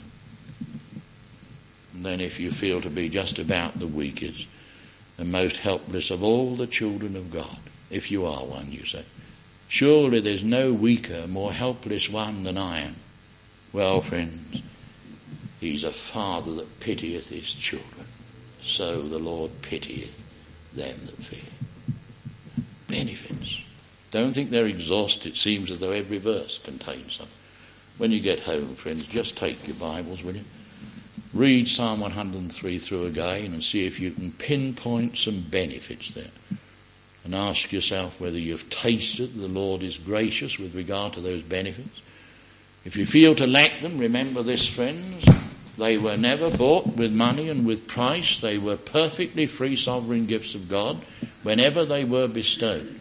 And then if you feel to be just about the weakest and most helpless of all the children of God, if you are one, you say, surely there's no weaker, more helpless one than I am. Well, friends, he's a father that pitieth his children. So the Lord pitieth them that fear. Benefits. Don't think they're exhausted. It seems as though every verse contains them. When you get home, friends, just take your Bibles, will you? Read Psalm 103 through again and see if you can pinpoint some benefits there. And ask yourself whether you've tasted the Lord is gracious with regard to those benefits. If you feel to lack them, remember this, friends. They were never bought with money and with price. They were perfectly free sovereign gifts of God whenever they were bestowed.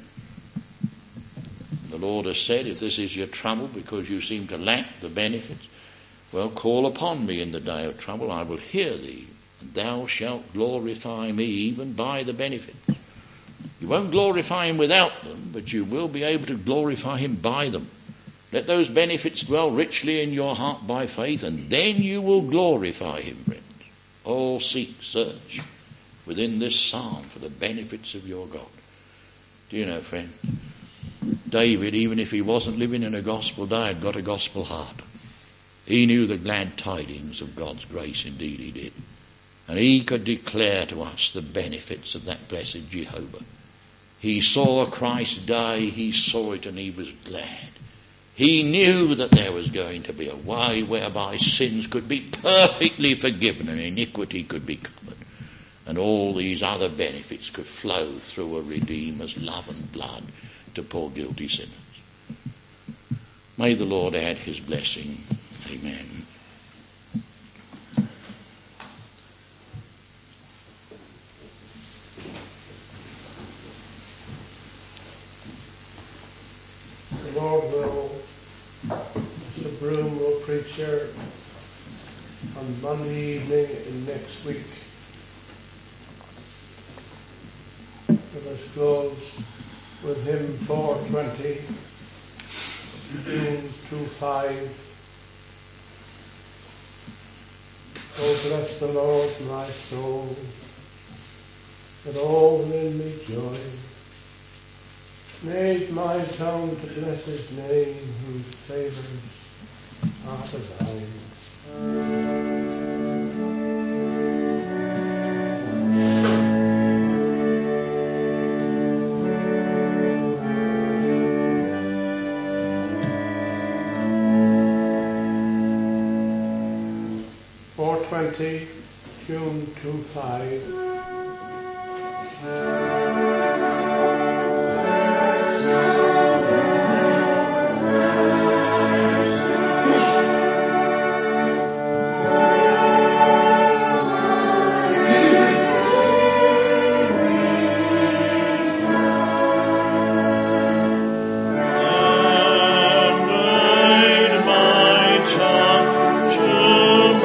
The Lord has said, if this is your trouble because you seem to lack the benefits, well, call upon me in the day of trouble. I will hear thee, and thou shalt glorify me even by the benefits. You won't glorify him without them, but you will be able to glorify him by them. Let those benefits dwell richly in your heart by faith, and then you will glorify him, friends. Oh, seek, search within this psalm for the benefits of your God. Do you know, friend, David, even if he wasn't living in a gospel day, had got a gospel heart. He knew the glad tidings of God's grace, indeed he did. And he could declare to us the benefits of that blessed Jehovah. He saw Christ's day, he saw it, and he was glad. He knew that there was going to be a way whereby sins could be perfectly forgiven and iniquity could be covered. And all these other benefits could flow through a Redeemer's love and blood to poor guilty sinners. May the Lord add his blessing. Amen. The Lord will, Mr. Broom will preach here on Monday evening in next week. Let us close with hymn 420, June 25. Oh, bless the Lord, my soul, and all within me joy. Make my tongue to bless his name, whose favours are divine. June 25.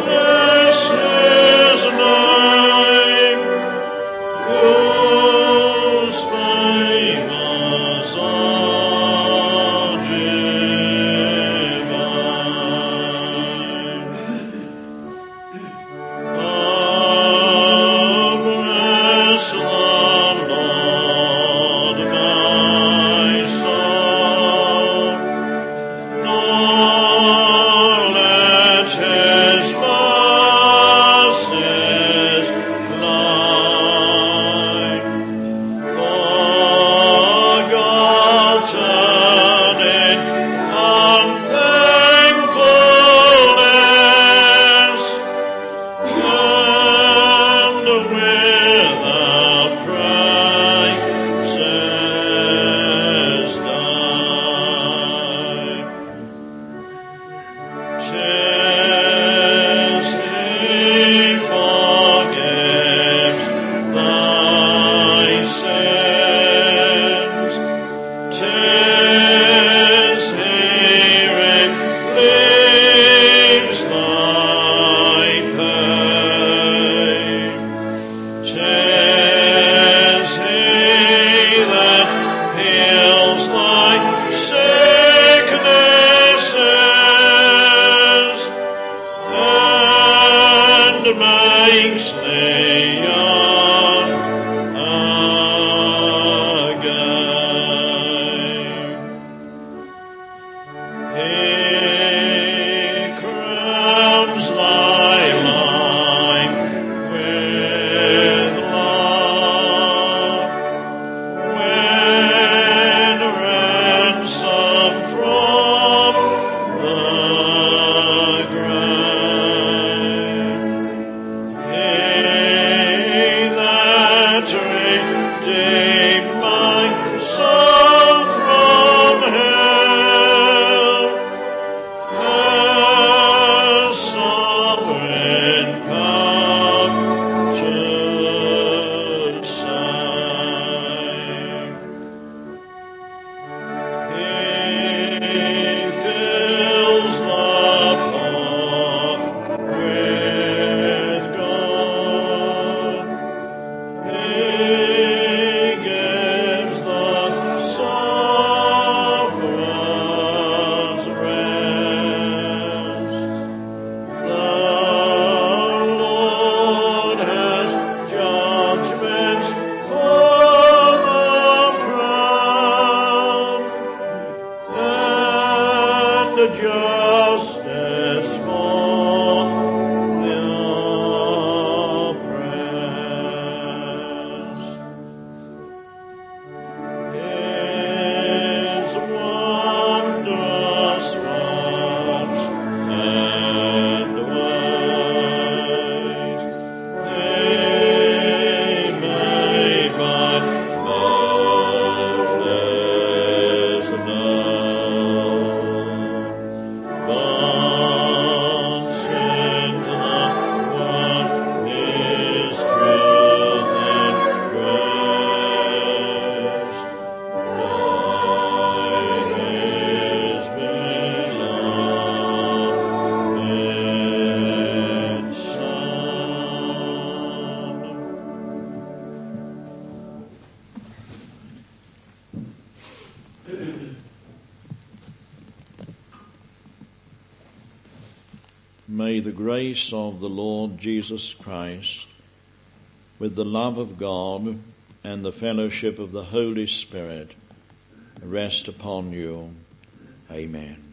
Oh may the grace of the Lord Jesus Christ, with the love of God and the fellowship of the Holy Spirit, rest upon you. Amen.